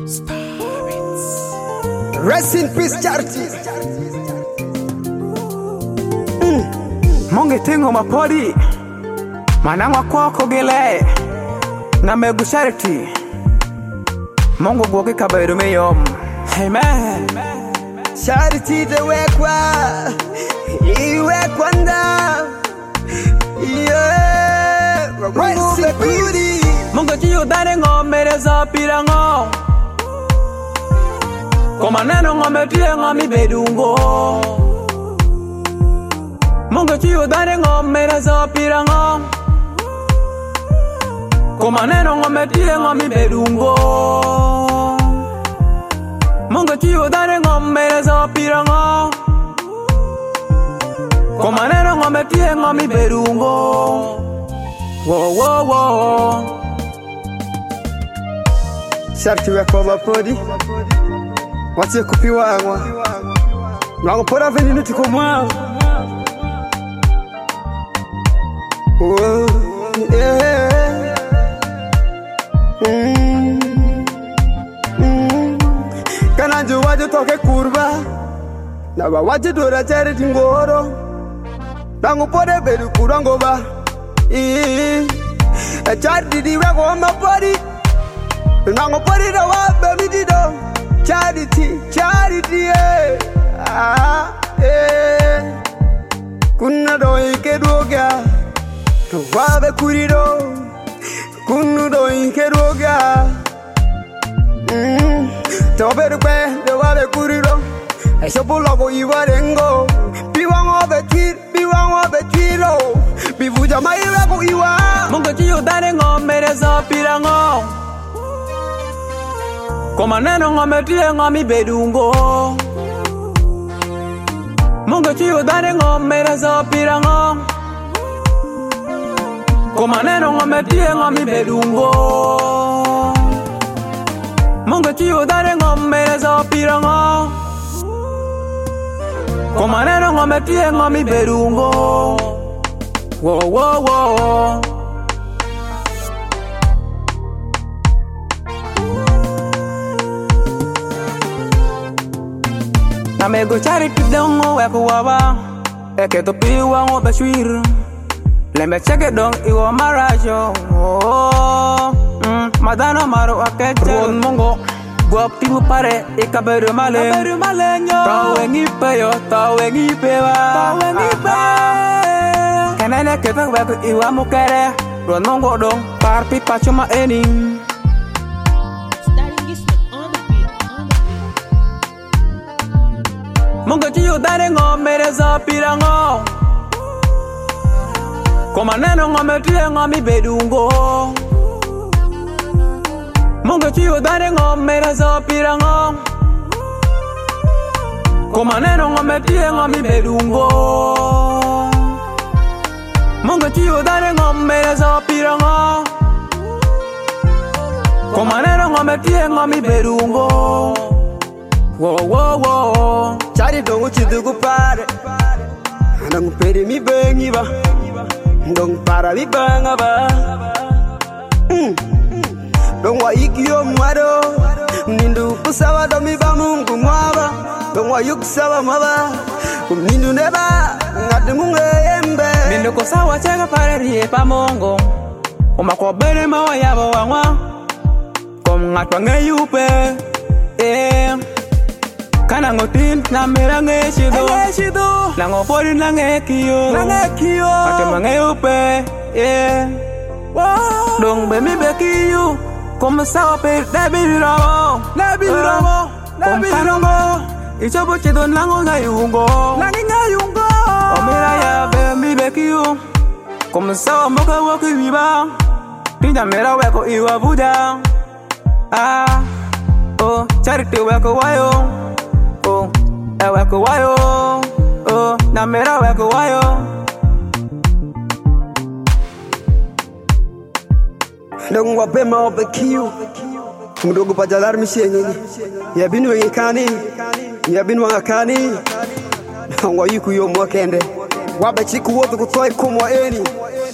Rest in peace, Charity. Monge tingo mapodi manangwa kwako gile na megu Charity. Mongo gwoke kabayro meyom. Amen. Charity the wekwa iwekwanda. Yeah. Rest in peace. Mongo chiyo dare ngomere za pirango. Koma neno ngome tie ngomi bedungo. Mongo chiyo dare ngomere za pirango. Koma neno ngome tie ngomi bedungo. Mongo chiyo dare ngomere za pirango. Koma neno ngome tie ngomi bedungo. Wo wo wo. Charity wekwa mapodi watie kupiwa angwa mwango pora veni nuti kumwa. Oh, yeah. Kana jo waje toke kurba na ba waje dora Charity ngoro nango pore bedu kurango ba Charity di wekwa mapodi nango pori da wa baby dido. Charity, yeah. Kuna do ike doga to wabe kurido. Kunu do ike doga to beru pe do wabe kurido. Eso bologo iwarengo. Biwango be tiro. Bivuja maiwa ko iwa. Mongo chiyo dare ngomere za pirango. Koma neno ngome tie ngomi bedungo. Mongo chiyo dare ngomere za pirango. Koma neno ngome tie ngomi bedungo. Mongo chiyo dare ngomere za pirango. Koma neno ngome tie ngomi bedungo. Wo wo wo. Na mego Charity dongo weko waba eke to piwa ngo bashwir lembe cheke dong iwo marajo. Madana maro akeche Ron mongo gwa pimu pare ikaberu male tawe ngipe yo tawe ngipe wa kenene keta weko iwa mukere Ron mongo dong par pipa chuma ening. Mongo chiyo dare ngomere za pirango. Koma neno ngome tie ngomi bedungo. Mongo chiyo dare ngomere za pirango. Koma neno ngome tie ngomi bedungo. Mongo chiyo dare ngomere za pirango. Koma neno ngome tie ngomi bedungo. Wo wo wo. Charity dongo chidugu pare Ndong pere mi bengi ba Ndong para mi banga ba Ndong wa ikio mwado Nindu kusawa do mi ba mungu mwaba Ndong wa yuk sawa mwaba Nindu neba ngade mungu embe Nindu kusawa chega pare rie pa mongo Umako bere mawa yabo wangwa Kom ngatwa ngeyupe Kana ngotin na mera ngeshido Lango pori na ngekio Ate mangeupe Dong be mi bekiyo Koma sawa pe Debi ramo Kompanongo Ichobo chidon lango ngayungo Omira ya be mi bekiyo Koma sawa moka waki wiba Tinja mera weko iwa buda Charity weko wayo weko wayo, na mera weko wayo. Ndong wa pema obekiu Mdogo pajalar mishengi Ya binu wenye kani Ya binu wangakani Wa yuku yo mwakende Wabe chiku wotu kutoi kumwa eni